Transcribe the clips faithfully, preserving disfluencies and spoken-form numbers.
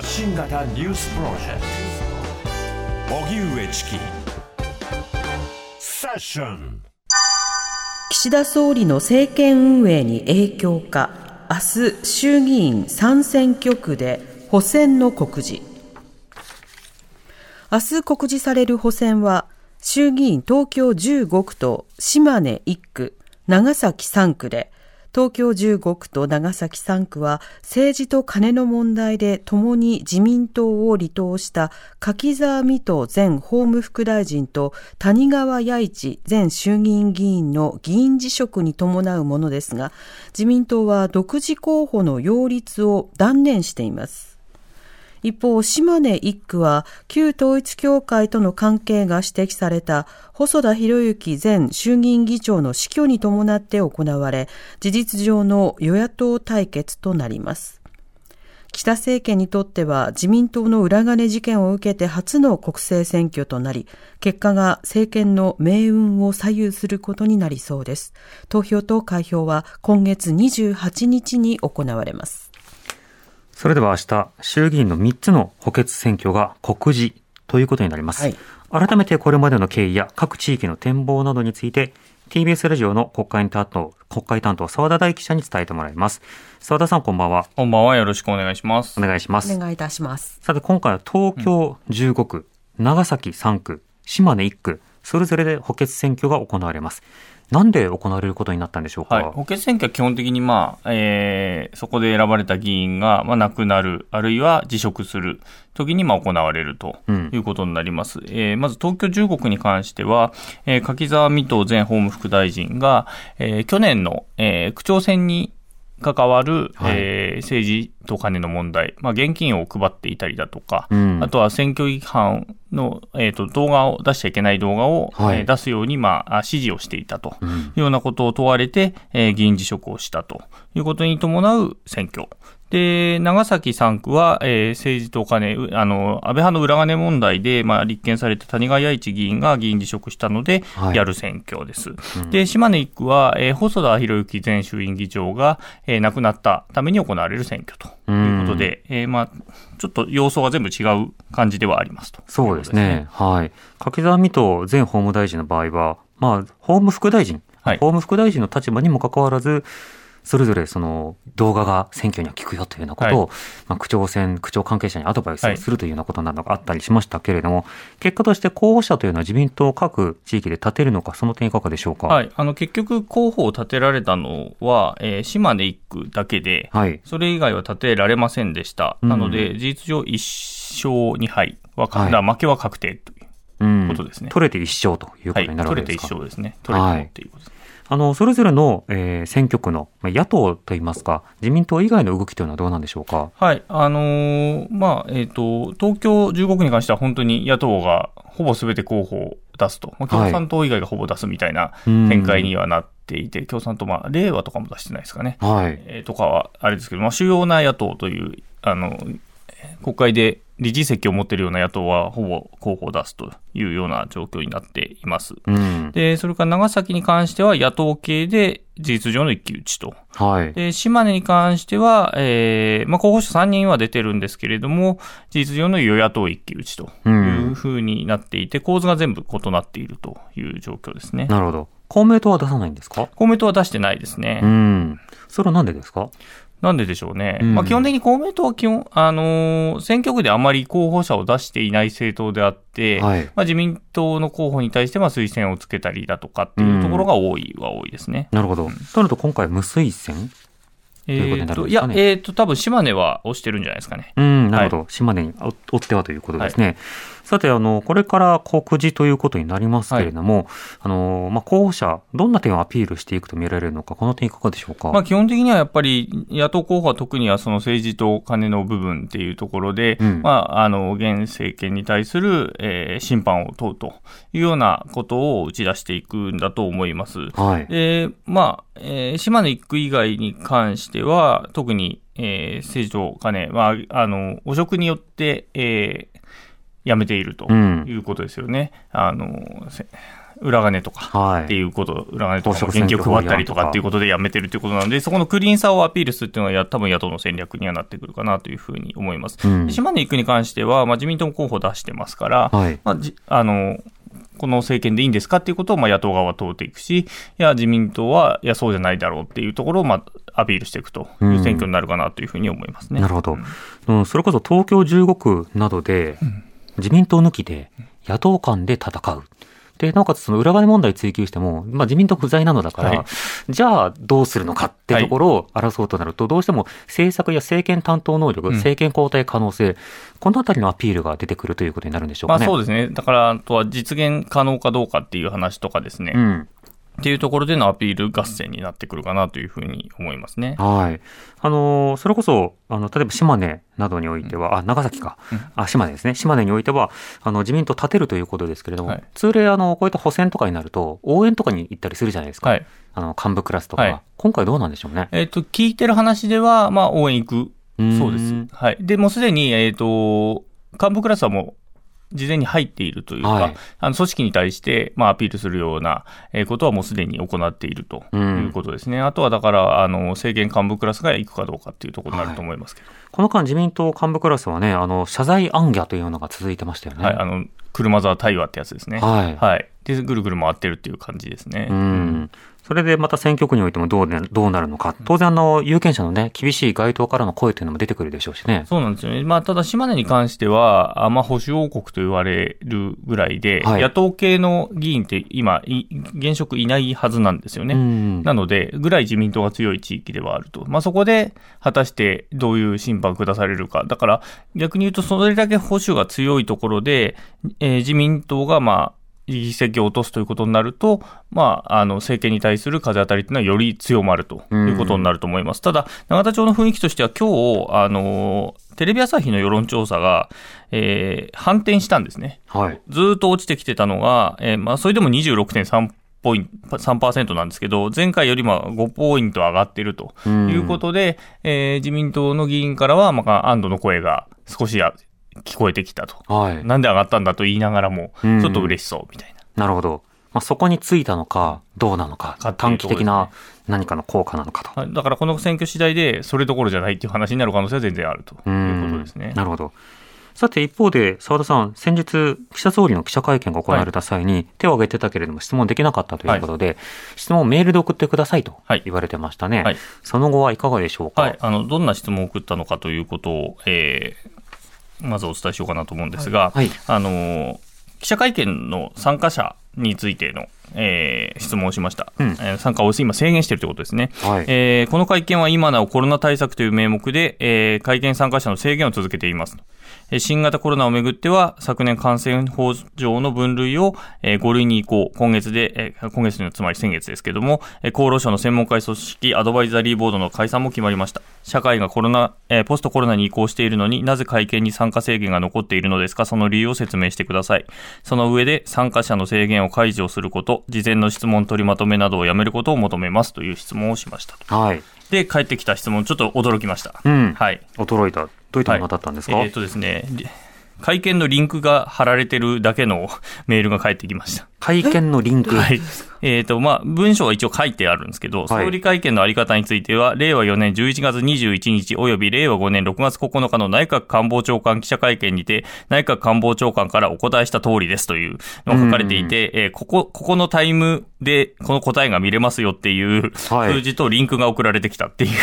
発信型ニュースプロジェクト荻上チキセッション。 岸田総理の政権運営に影響か。明日衆議院さん選挙区で補選の告示。明日告示される補選は衆議院東京じゅうご区と島根いっ区、長崎さん区で、東京じゅうご区と長崎さん区は政治とカネの問題で共に自民党を離党した柿沢未途前法務副大臣と谷川弥一前衆議院議員の議員辞職に伴うものですが、自民党は独自候補の擁立を断念しています。一方、島根いっ区は旧統一教会との関係が指摘された細田博之前衆議院議長の死去に伴って行われ、事実上の与野党対決となります。岸田政権にとっては自民党の裏金事件を受けて初の国政選挙となり、結果が政権の命運を左右することになりそうです。投票と開票は今月にじゅうはちにちに行われます。 それでは明日、衆議院のみっつの補欠選挙が告示ということになります。はい、改めてこれまでの経緯や各地域の展望などについて、ティービーエス ラジオの国会担当、国会担当澤田大記者に伝えてもらいます。澤田さん、こんばんは。 こんばんは。よろしくお願いします。 お願いします。 お願いいたします。 さて、今回は東京じゅうご区、うん、長崎さん区、島根いっ区、それぞれで補欠選挙が行われます。なんで行われることになったんでしょうか。 はい、補欠選挙は基本的に、まあえー、そこで選ばれた議員が、まあ、亡くなる、あるいは辞職するときに、まあ、行われるということになります。うんえー、まず東京じゅうご区に関しては、えー、柿沢未途前法務副大臣が、えー、去年の、えー、区長選に関わる、はいえー、政治と金の問題、まあ、現金を配っていたりだとか、うん、あとは選挙違反の、えー、と動画を出しちゃいけない動画を、はいえー、出すように、まあ、指示をしていたというようなことを問われて、うんえー、議員辞職をしたということに伴う選挙で、長崎さん区は、えー、政治とお金、あの、安倍派の裏金問題で、まあ、立件された谷川弥一議員が議員辞職したので、はい、やる選挙です。うん、で、島根いっ区は、えー、細田博之前衆院議長が、えー、亡くなったために行われる選挙ということで、うんえー、まあ、ちょっと様相が全部違う感じではありますと。 そうですね。はい。柿沢未途前法務大臣の場合は、まあ、法務副大臣、はい、法務副大臣の立場にもかかわらず、それぞれその動画が選挙には効くよというようなことを、はいまあ、区長選、区長関係者にアドバイスをするというようなことなどがあったりしましたけれども、はい、結果として候補者というのは自民党各地域で立てるのか、その点いかがでしょうか。 はい、あの結局候補を立てられたのは、えー、島根いっ区だけで、はい、それ以外は立てられませんでした。うん、なので事実上いっしょうにはい、はい、だ負けは確定ということですね。 うん、取れていっ勝ということになるわけですか。 はい、取れていっ勝ですね。取れてもっていうことです。はいあのそれぞれの、えー、選挙区の野党といいますか自民党以外の動きというのはどうなんでしょうか。 はいあのーまあえー、と東京じゅうご区に関しては本当に野党がほぼすべて候補を出すと、まあ、共産党以外がほぼ出すみたいな展開にはなっていて、はい、共産党、まあ、令和とかも出してないですかね、はいえー、とかはあれですけど、まあ、主要な野党というあの国会で理事席を持っているような野党はほぼ候補を出すというような状況になっています。うん、で、それから長崎に関しては野党系で事実上の一騎打ちと。はい、で、島根に関しては、えー、まあ、候補者さんにんは出てるんですけれども、事実上の与野党一騎打ちというふうになっていて、うん、構図が全部異なっているという状況ですね。 なるほど。公明党は出さないんですか？ 公明党は出してないですね。 うん。それはなんでですか？ なんででしょうね。うんまあ、基本的に公明党は基本、あのー、選挙区であまり候補者を出していない政党であって、はいまあ、自民党の候補に対しては推薦をつけたりだとかっていうところが多いは多いですね。 うん、なるほど。となると今回無推薦ということになるんですかね。 いや、えっと、多分島根は押してるんじゃないですかね。 うん、なるほど。はい、島根に追ってはということですね。はい、さて、あの、これから告示ということになりますけれども、はい、あの、まあ、候補者、どんな点をアピールしていくと見られるのか、この点いかがでしょうか。 まあ、基本的にはやっぱり、野党候補は特にはその政治と金の部分っていうところで、うん、まあ、あの、現政権に対する、えー、審判を問うというようなことを打ち出していくんだと思います。はい。で、まあ、えー、島根いっ区以外に関しては、特に、えー、政治と金、まあ、あの、汚職によって、えー、辞めているということですよね。うん、あの、 裏金とかっていうこと、はい、裏金とか現金を配ったりとかっていうことでやめてるということなので、そこのクリーンさをアピールするっていうのはや多分野党の戦略にはなってくるかなというふうに思います。うん、島根いっくに関しては、まあ、自民党も候補を出してますから、はい、まあ、じあのこの政権でいいんですかっていうことをまあ野党側は問うていくし、いや自民党はいやそうじゃないだろうっていうところをまあアピールしていくという選挙になるかなというふうに思いますね。 うん、なるほど、うん。それこそ東京じゅうごくなどで自民党抜きで野党間で戦う。で、なおかつその裏金問題追及しても、まあ自民党不在なのだから、はい、じゃあどうするのかってところを争うとなると、どうしても政策や政権担当能力、うん、政権交代可能性、このあたりのアピールが出てくるということになるんでしょうかね。 まあそうですね。だから、あとは実現可能かどうかっていう話とかですね。うん、っていうところでのアピール合戦になってくるかなというふうに思いますね。 はい。あの、それこそ、あの、例えば島根などにおいては、うん、あ、長崎か。うん、あ、島根ですね。島根においては、あの、自民党立てるということですけれども、はい、通例、あの、こういった補選とかになると、応援とかに行ったりするじゃないですか。はい。あの、幹部クラスとか。はい、今回どうなんでしょうね。 えっと、聞いてる話では、まあ、応援行く。そうです。はい。で、もうすでに、えっと、幹部クラスはもう、事前に入っているというか、はい、あの組織に対して、まあ、アピールするようなことはもうすでに行っているということですね。うん、あとはだから、あの、政権幹部クラスが行くかどうかっていうところになると思いますけど。はい、 この間自民党幹部クラスはね、あの、謝罪行脚というのが続いてましたよね。 はい、あの、車座対話ってやつですね。はい。はい。で、ぐるぐる回ってるっていう感じですね。うん。うんそれでまた選挙区においてもどう、ね、どうなるのか。当然あの、有権者のね、厳しい街頭からの声というのも出てくるでしょうしね。 そうなんですよね。まあ、ただ島根に関しては、あまあ、保守王国と言われるぐらいで、はい、野党系の議員って今、現職いないはずなんですよね。うん、なので、ぐらい自民党が強い地域ではあると。まあ、そこで、果たしてどういう審判を下されるか。だから、逆に言うと、それだけ保守が強いところで、えー、自民党がまあ、議席を落とすということになると、まあ、あの、政権に対する風当たりというのはより強まるということになると思います。ただ、永田町の雰囲気としては今日、あの、テレビ朝日の世論調査が、えー、反転したんですね。はい。ずっと落ちてきてたのが、えー、まあ、それでも にじゅうろくてんさんポイント、さんパーセント なんですけど、前回よりもごポイント上がっているということで、えー、自民党の議員からは、まあ、安堵の声が少しや、聞こえてきたと、はい。なんで上がったんだと言いながらも、ちょっと嬉しそうみたいな。 なるほど。まあ、そこについたのか、どうなのか、短期的な何かの効果なのかと。 はい、だからこの選挙次第で、それどころじゃないっていう話になる可能性は全然あるということですね。 なるほど。さて一方で、澤田さん、先日、岸田総理の記者会見が行われた際に、はい、手を挙げてたけれども質問できなかったということで、はい、質問をメールで送ってくださいと言われてましたね。はいはい、その後はいかがでしょうか。 はい、あのどんな質問を送ったのかということを、えーまずお伝えしようかなと思うんですが、はいはい、あの記者会見の参加者についての、えー、質問をしました、うんえー、参加を今制限しているということですね、はいえー、この会見は今なおコロナ対策という名目で、えー、会見参加者の制限を続けています。新型コロナをめぐっては昨年感染法上の分類をご類に移行、今月で今月のつまり先月ですけども、厚労省の専門家組織アドバイザリーボードの解散も決まりました。社会がコロナポストコロナに移行しているのになぜ会見に参加制限が残っているのですか。その理由を説明してください。その上で参加者の制限を解除すること、事前の質問取りまとめなどをやめることを求めますという質問をしました。はい。で返ってきた質問ちょっと驚きました。 うん。はい。驚いた。どういったものだったんですか。 はい、えーとですね、会見のリンクが貼られてるだけのメールが返ってきました。 会見のリンク、 はいえーとまあ、文章は一応書いてあるんですけど、はい、総理会見のあり方については令和よねんじゅういちがつにじゅういちにちおよび令和ごねんろくがつここのかの内閣官房長官記者会見にて内閣官房長官からお答えした通りですというのが書かれていて、えー、ここここのタイムでこの答えが見れますよっていう数字とリンクが送られてきたっていう、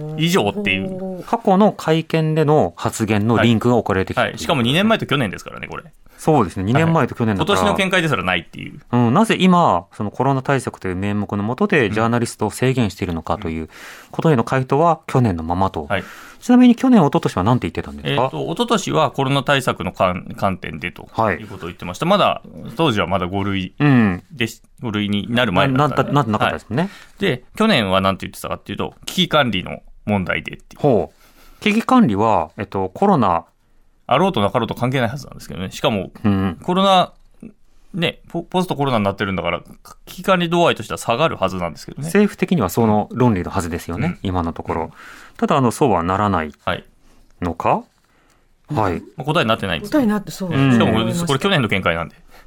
はい、以上っていう過去の会見での発言のリンクが送られてきた、はいはい、 しかもにねんまえと去年ですからねこれ。 そうですね。にねんまえと去年だから、 はい、今年の見解ですらないっていう。 うん、なぜ今、そのコロナ対策という名目のもとでジャーナリストを制限しているのかということへの回答は去年のままと。はい、ちなみに去年、一昨年は何て言ってたんですか。 えっと、一昨年はコロナ対策の観点でということを言ってました。はい、まだ、当時はまだご類でし、うん、ご類になる前だった、ね。 な、なってなかったですもんね、はい。 で、去年は何て言ってたかっていうと、危機管理の問題でっていう。 ほう。危機管理は、えっと、コロナ、 あろうとなかろうと関係ないはずなんですけどね。しかも、うん、コロナ、ねポ、ポストコロナになってるんだから、危機管理度合いとしては下がるはずなんですけどね。 政府的にはその論理のはずですよね、うん、今のところ。ただ、あの、そうはならないのか、はい。 はい、答えになってないんです。 答えになってそう。 うん、しかもこれ、これ去年の見解なんで。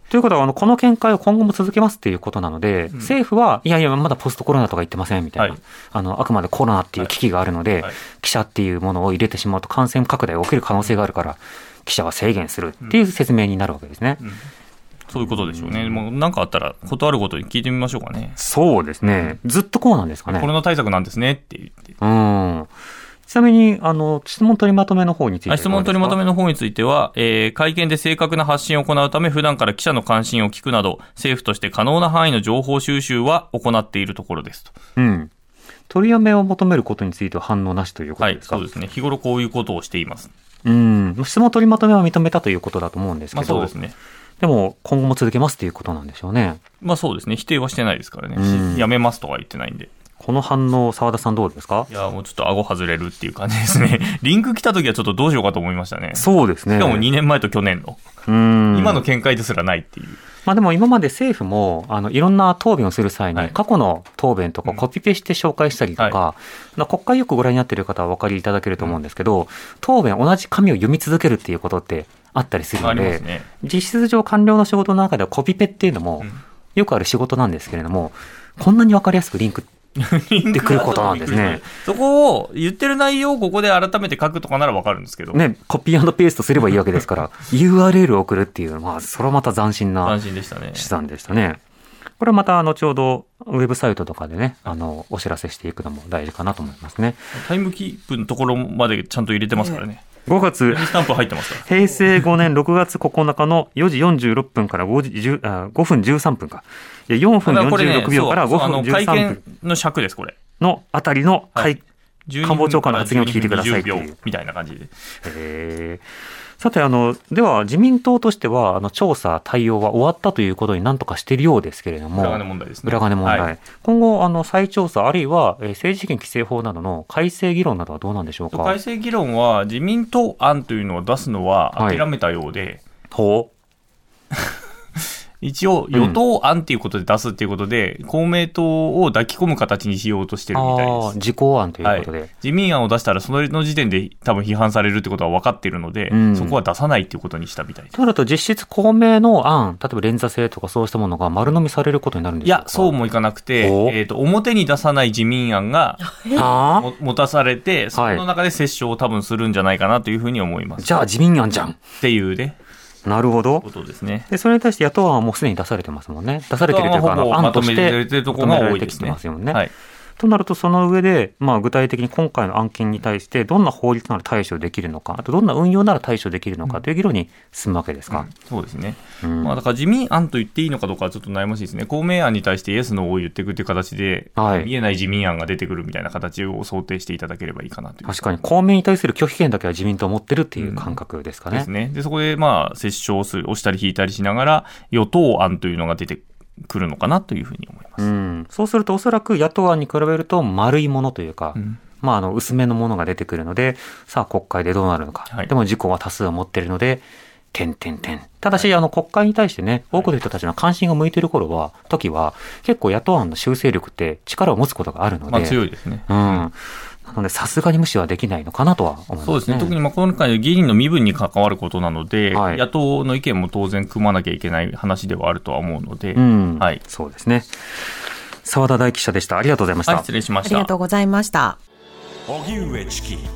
ということはあのこの見解を今後も続けますっていうことなので、うん、政府はいやいやまだポストコロナとか言ってませんみたいな、はい、あのあくまでコロナっていう危機があるので、はいはい、記者っていうものを入れてしまうと感染拡大が起きる可能性があるから記者は制限するっていう説明になるわけですね、うんうん、 そういうことでしょうね、うん、もう何かあったら断るごとに聞いてみましょうかね。 そうですね、ずっとこうなんですかね。 コロナ対策なんですねって言って、 うん、ちなみにあの質問取りまとめの方については質問取りまとめの方については、えー、会見で正確な発信を行うため普段から記者の関心を聞くなど政府として可能な範囲の情報収集は行っているところですと、 うん、取りやめを求めることについては反応なしということですか。 はい、そうですね、日頃こういうことをしています。 うん、質問取りまとめは認めたということだと思うんですけど、まあ、 そうですね。 でも今後も続けますということなんでしょうね。 まあそうですね、否定はしてないですからね、うん、やめますとは言ってないんで。 この反応、澤田さんどうですか。 いやもうちょっと顎外れるっていう感じですねリンク来た時はちょっとどうしようかと思いましたね。 そうですね。 しかもにねんまえと去年のうん今の見解ですらないっていう。 まあ、でも今まで政府もあのいろんな答弁をする際に、はい、過去の答弁とかコピペして紹介したりとか、うんはい、国会よくご覧になっている方はお分かりいただけると思うんですけど、うん、答弁同じ紙を読み続けるっていうことってあったりするので、ね、実質上官僚の仕事の中ではコピペっていうのもよくある仕事なんですけれども、こんなに分かりやすくリンクってくることなんですね。 そこを言ってる内容をここで改めて書くとかなら分かるんですけど、 ね、コピー&ペーストすればいいわけですからユーアールエル を送るっていう、まあ、それはまた斬新な手段でしたね。これはまた後ほどウェブサイトとかでね、あのお知らせしていくのも大事かなと思いますね。 タイムキープのところまでちゃんと入れてますからね。 ごがつスタンプ入ってますから。 平成ごねんろくがつここのかのよじよんじゅうろっぷんからごじごふんじゅうさんぷんかよんぷんよんじゅうろくびょうからごふんじゅうさんぷん、ね、 会見の尺ですこれのあたりの、はい、官房長官の発言を聞いてくださいっていうみたいな感じで。 へー。さてあのでは自民党としてはあの調査対応は終わったということに何とかしているようですけれども、 裏金問題ですね。 裏金問題、はい、今後あの再調査あるいは、えー、政治資金規正法などの改正議論などはどうなんでしょうか。 改正議論は自民党案というのを出すのは諦めたようで、はい、 ほう一応与党案ということで出すということで、うん、公明党を抱き込む形にしようとしてるみたいです。 自公案ということで、はい、 自民案を出したらその時点で多分批判されるってことは分かっているので、うん、そこは出さないということにしたみたいです。 となると実質公明の案、例えば連座制とかそうしたものが丸飲みされることになるんでしょうか。 いやそうもいかなくて、えーと、表に出さない自民案が持たされて、その中で折衝を多分するんじゃないかなというふうに思います。 じゃあ自民案じゃんっていうね。 なるほど。 ことですね。 でそれに対して野党案はもうすでに出されてますもんね。出されてるというかあの案としてまとめられてきてますよね。はい、となるとその上で、まあ、具体的に今回の案件に対してどんな法律なら対処できるのか、あとどんな運用なら対処できるのかという議論に進むわけですか。うん、 そうですね。うんまあ、だから自民案と言っていいのかどうかはちょっと悩ましいですね。公明案に対してイエスノーを言っていくという形で、はい、見えない自民案が出てくるみたいな形を想定していただければいいかなという。 確かに公明に対する拒否権だけは自民党を持ってるっていう感覚ですかね。 うん、ですね。でそこでまあ折衝する押したり引いたりしながら与党案というのが出てくるのかなというふうに思います。 うん、そうするとおそらく野党案に比べると丸いものというか、うんまあ、あの薄めのものが出てくるので、さあ国会でどうなるのか、はい、でも自公は多数を持っているので点点点。ただし、はい、あの国会に対してね多くの人たちの関心が向いている頃は時は結構野党案の修正力って力を持つことがあるので、 まあ、強いですね。 うんなのでさすがに無視はできないのかなとは思いますね。 そうですね。特にまあ今回の議員の身分に関わることなので、はい、野党の意見も当然組まなきゃいけない話ではあるとは思うので、 うんはい、そうですね。澤田大記者でした。ありがとうございました。 はい、失礼しました。 ありがとうございました。 荻上チキ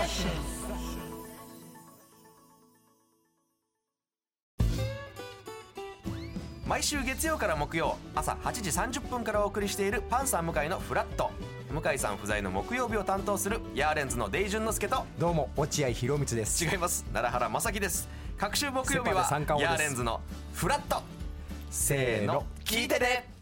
毎週月曜から木曜朝はちじさんじゅっぷんからお送りしているパンサー向井のフラット。向井さん不在の木曜日を担当するヤーレンズのデイジュンの之介と、 どうも落合博満です。 違います、奈良原正樹です。各週木曜日はヤーレンズのフラット。せーの聞いてね。